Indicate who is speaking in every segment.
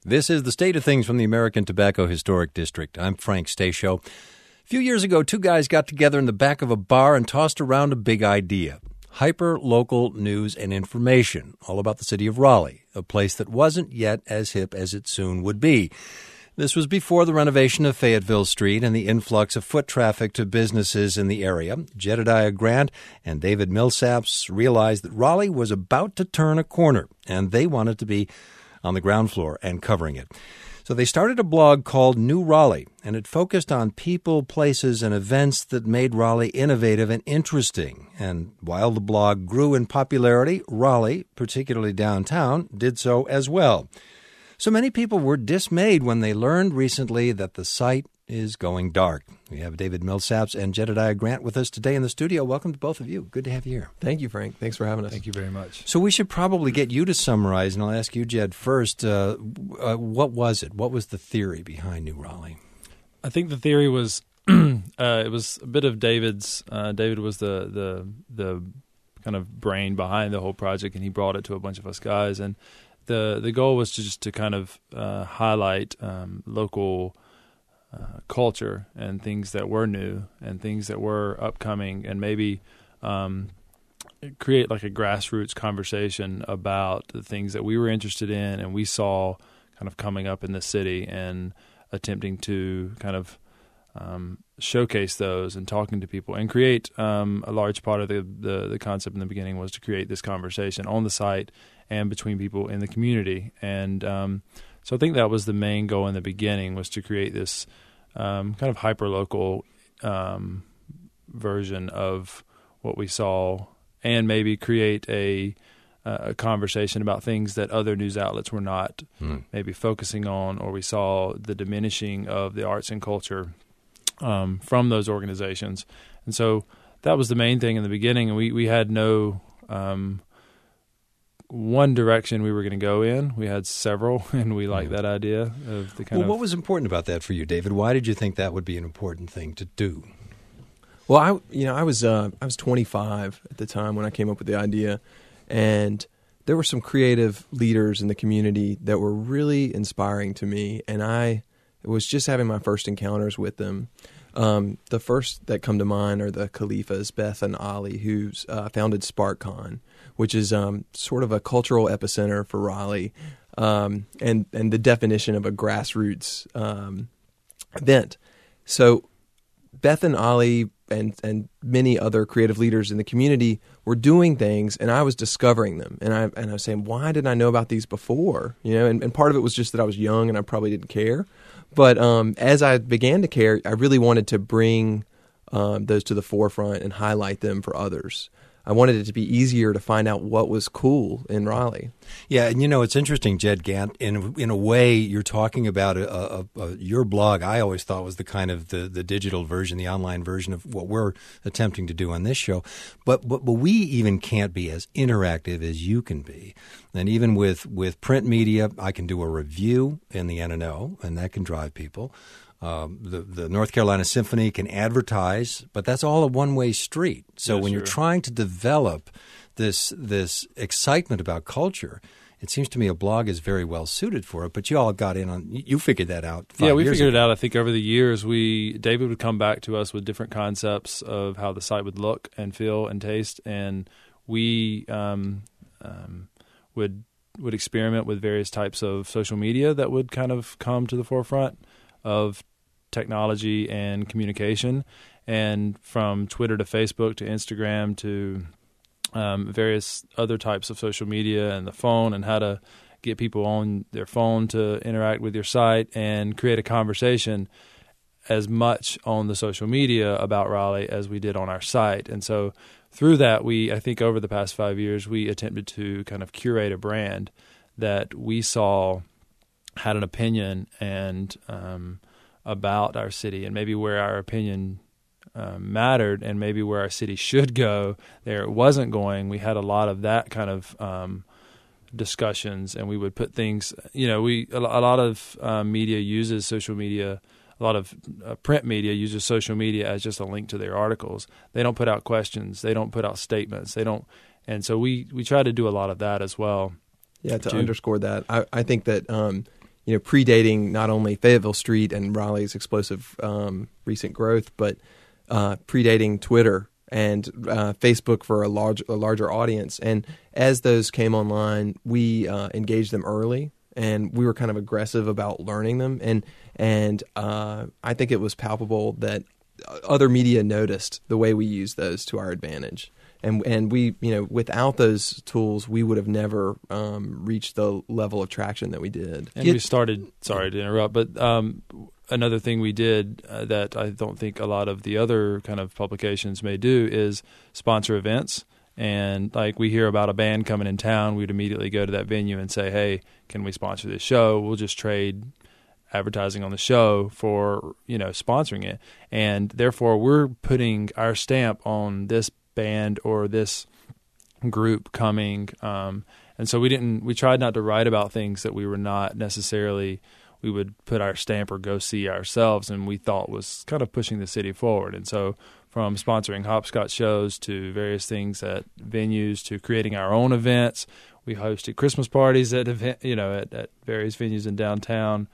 Speaker 1: This is the State of Things from the American Tobacco Historic District. I'm Frank Stasio. A few years ago, two guys got together in the back of a bar and tossed around a big idea. Hyper-local news and information, all about the city of Raleigh, a place that wasn't yet as hip as it soon would be. This was before the renovation of Fayetteville Street and the influx of foot traffic to businesses in the area. Jedediah Grant and David Millsaps realized that Raleigh was about to turn a corner, and they wanted to be on the ground floor and covering it. So they started a blog called New Raleigh, and it focused on people, places, and events that made Raleigh innovative and interesting. And while the blog grew in popularity, Raleigh, particularly downtown, did so as well. So many people were dismayed when they learned recently that the site is going dark. We have David Millsaps and Jedediah Grant with us today in the studio. Welcome to both of you. Good to have you here.
Speaker 2: Thank you, Frank. Thanks for having us.
Speaker 3: Thank you very much.
Speaker 1: So we should probably get you to summarize, and I'll ask you, Jed, first. What was it? What was the theory behind New Raleigh?
Speaker 3: I think the theory was it was a bit of David's. David was the kind of brain behind the whole project, and he brought it to a bunch of us guys. And the goal was to kind of highlight local culture and things that were new and things that were upcoming, and maybe create like a grassroots conversation about the things that we were interested in and we saw kind of coming up in the city, and attempting to kind of showcase those and talking to people and create a large part of the concept in the beginning was to create this conversation on the site and between people in the community. And so I think that was the main goal in the beginning, was to create this kind of hyper-local version of what we saw, and maybe create a conversation about things that other news outlets were not maybe focusing on, or we saw the diminishing of the arts and culture from those organizations. And so that was the main thing in the beginning, and we had no one direction we were going to go in. We had several, and we liked that idea of the kind of...
Speaker 1: Well, what was important about that for you, David? Why did you think that would be an important thing to do?
Speaker 2: Well, I was 25 at the time when I came up with the idea, and there were some creative leaders in the community that were really inspiring to me, and I was just having my first encounters with them. The first that come to mind are the Khalifas, Beth and Ali, who's founded SparkCon, which is sort of a cultural epicenter for Raleigh, and the definition of a grassroots event. So Beth and Ali and many other creative leaders in the community were doing things, and I was discovering them. And I was saying, why didn't I know about these before? And part of it was just that I was young and I probably didn't care. But as I began to care, I really wanted to bring those to the forefront and highlight them for others. I wanted it to be easier to find out what was cool in Raleigh.
Speaker 1: Yeah, and it's interesting, Jed Gant. In a way, you're talking about your blog. I always thought was the kind of the digital version, the online version of what we're attempting to do on this show. But we even can't be as interactive as you can be. And even with print media, I can do a review in the N&O, and that can drive people. The North Carolina Symphony can advertise, but that's all a one-way street. So when you're trying to develop this excitement about culture, it seems to me a blog is very well suited for it. But you all got in on – you figured that out 5 years ago.
Speaker 3: Yeah, we figured it out. I think over the years, David would come back to us with different concepts of how the site would look and feel and taste, and we would experiment with various types of social media that would kind of come to the forefront of technology and communication, and from Twitter to Facebook to Instagram to various other types of social media and the phone, and how to get people on their phone to interact with your site and create a conversation as much on the social media about Raleigh as we did on our site. And so through that, I think over the past 5 years, we attempted to kind of curate a brand that we saw had an opinion and about our city, and maybe where our opinion mattered, and maybe where our city should go, there it wasn't going. We had a lot of that kind of discussions, and we would put things. A lot of media uses social media. A lot of print media uses social media as just a link to their articles. They don't put out questions. They don't put out statements. They don't, and so we try to do a lot of that as well.
Speaker 2: Yeah, to underscore that, I think that predating not only Fayetteville Street and Raleigh's explosive recent growth, but predating Twitter and Facebook for a larger audience. And as those came online, we engaged them early, and we were kind of aggressive about learning them. And I think it was palpable that other media noticed the way we used those to our advantage. And we, without those tools, we would have never reached the level of traction that we did.
Speaker 3: And we started, sorry to interrupt, but another thing we did that I don't think a lot of the other kind of publications may do is sponsor events. And like we hear about a band coming in town, we'd immediately go to that venue and say, hey, can we sponsor this show? We'll just trade advertising on the show for, sponsoring it. And therefore, we're putting our stamp on this band or this group coming. And so we tried not to write about things that we were not necessarily, we would put our stamp or go see ourselves and we thought was kind of pushing the city forward. And so from sponsoring hopscotch shows to various things at venues to creating our own events, we hosted Christmas parties at at various venues in downtown.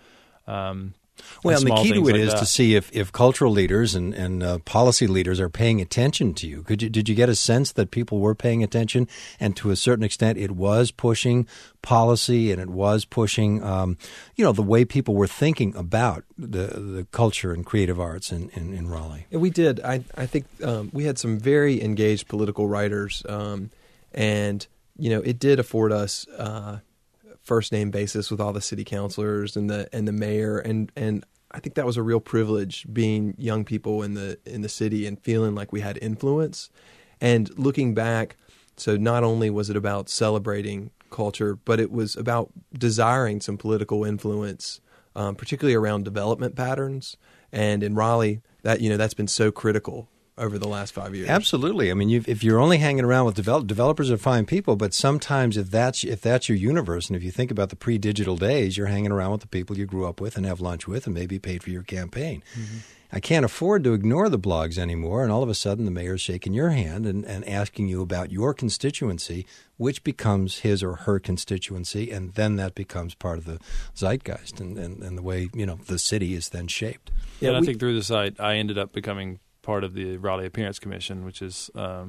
Speaker 1: Well, and the key to it
Speaker 3: like
Speaker 1: is to see if cultural leaders and policy leaders are paying attention to you. Did you get a sense that people were paying attention, and to a certain extent it was pushing policy and it was pushing, the way people were thinking about the culture and creative arts in Raleigh?
Speaker 2: We did. I think we had some very engaged political writers, and it did afford us first name basis with all the city councilors and the mayor, and I think that was a real privilege being young people in the city and feeling like we had influence. And looking back, so not only was it about celebrating culture, but it was about desiring some political influence, particularly around development patterns. And in Raleigh, that's been so critical over the last 5 years.
Speaker 1: Absolutely. I mean, if you're only hanging around with developers are fine people, but sometimes if that's your universe, and if you think about the pre-digital days, you're hanging around with the people you grew up with and have lunch with and maybe paid for your campaign. Mm-hmm. I can't afford to ignore the blogs anymore, and all of a sudden the mayor's shaking your hand and asking you about your constituency, which becomes his or her constituency, and then that becomes part of the zeitgeist and the way the city is then shaped.
Speaker 3: Yeah, and I think through the site, I ended up becoming part of the Raleigh Appearance Commission, which is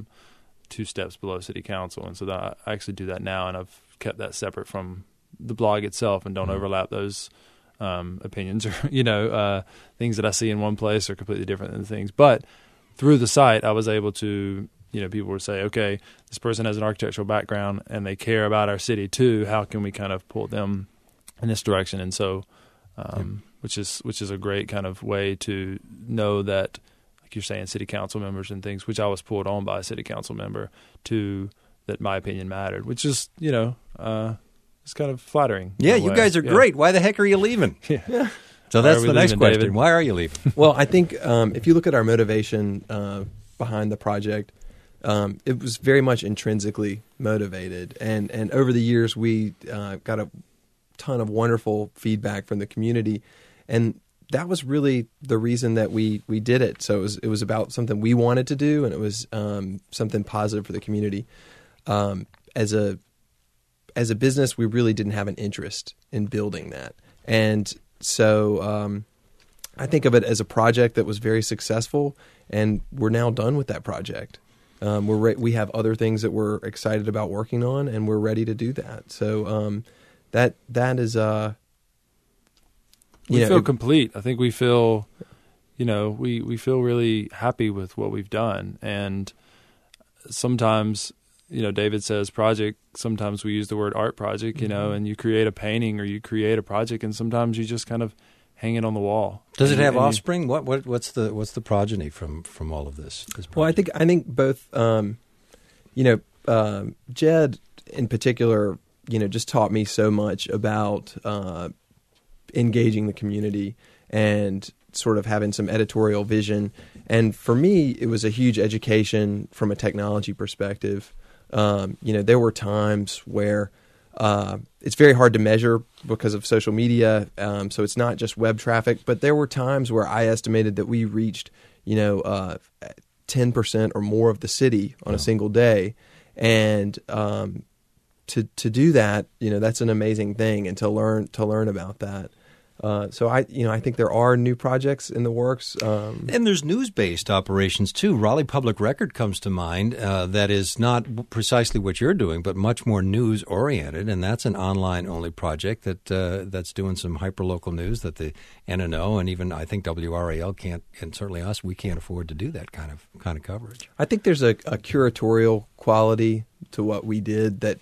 Speaker 3: 2 steps below City Council. And so I actually do that now, and I've kept that separate from the blog itself and don't overlap those opinions or, things that I see in one place are completely different than things. But through the site, I was able to, people would say, okay, this person has an architectural background and they care about our city too. How can we kind of pull them in this direction? And so, which is a great kind of way to know that, like you're saying, city council members and things, which I was pulled on by a city council member to that my opinion mattered, which is, it's kind of flattering.
Speaker 1: Yeah, you guys are great. Why the heck are you leaving?
Speaker 3: Yeah.
Speaker 1: So that's the next question.
Speaker 3: David?
Speaker 1: Why are you leaving?
Speaker 2: Well, I think if you look at our motivation behind the project, it was very much intrinsically motivated. And over the years, we got a ton of wonderful feedback from the community. And that was really the reason that we did it. So it was about something we wanted to do, and it was something positive for the community. As a business, we really didn't have an interest in building that. And so I think of it as a project that was very successful, and we're now done with that project. We have other things that we're excited about working on, and we're ready to do that. So that is
Speaker 3: we feel complete. I think we feel, we feel really happy with what we've done. And sometimes, David says project. Sometimes we use the word art project, and you create a painting or you create a project, and sometimes you just kind of hang it on the wall.
Speaker 1: Does it have offspring? What's the progeny from all of this?
Speaker 2: Well, I think both. Jed in particular, just taught me so much about engaging the community and sort of having some editorial vision. And for me, it was a huge education from a technology perspective. There were times where it's very hard to measure because of social media, so it's not just web traffic, but there were times where I estimated that we reached, 10% or more of the city on a single day. And to do that, that's an amazing thing, and to learn about that. So I think there are new projects in the works.
Speaker 1: And there's news-based operations too. Raleigh Public Record comes to mind. That is not precisely what you're doing, but much more news-oriented, and that's an online-only project that's doing some hyper-local news that the NNO and even I think WRAL can't, and certainly us, we can't afford to do that kind of coverage.
Speaker 2: I think there's a curatorial quality to what we did that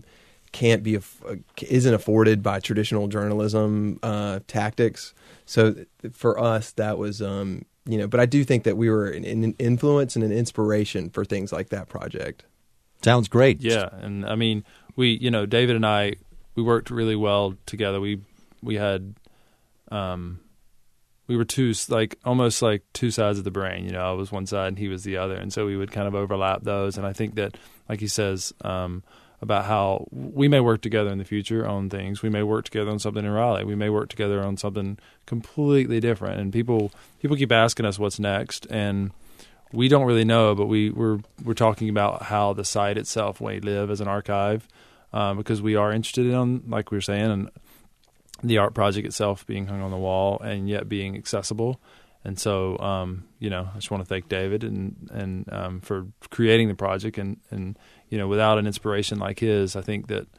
Speaker 2: isn't afforded by traditional journalism tactics. So for us, that was but I do think that we were an influence and an inspiration for things like that project.
Speaker 1: Sounds great.
Speaker 3: Yeah, and I mean, we David and I, we worked really well together. We had we were almost like two sides of the brain. I was one side and he was the other, and so we would kind of overlap those. And I think that, like he says, about how we may work together in the future on things. We may work together on something in Raleigh. We may work together on something completely different. And people keep asking us what's next, and we don't really know. But we're talking about how the site itself may live as an archive, because we are interested in, like we were saying, and the art project itself being hung on the wall and yet being accessible. And so, I just want to thank David and for creating the project. And without an inspiration like his, I think that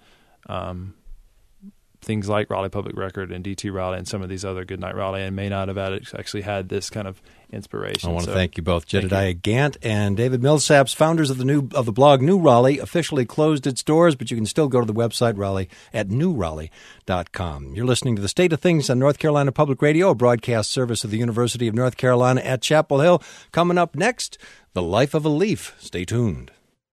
Speaker 3: things like Raleigh Public Record and DT Raleigh and some of these other Goodnight Raleigh and may not have actually had this kind of inspiration.
Speaker 1: I want to thank you both, Jedediah Gant and David Millsaps, founders of the blog New Raleigh. Officially closed its doors, but you can still go to the website Raleigh at newraleigh.com. You're listening to The State of Things on North Carolina Public Radio, a broadcast service of the University of North Carolina at Chapel Hill. Coming up next, The Life of a Leaf. Stay tuned.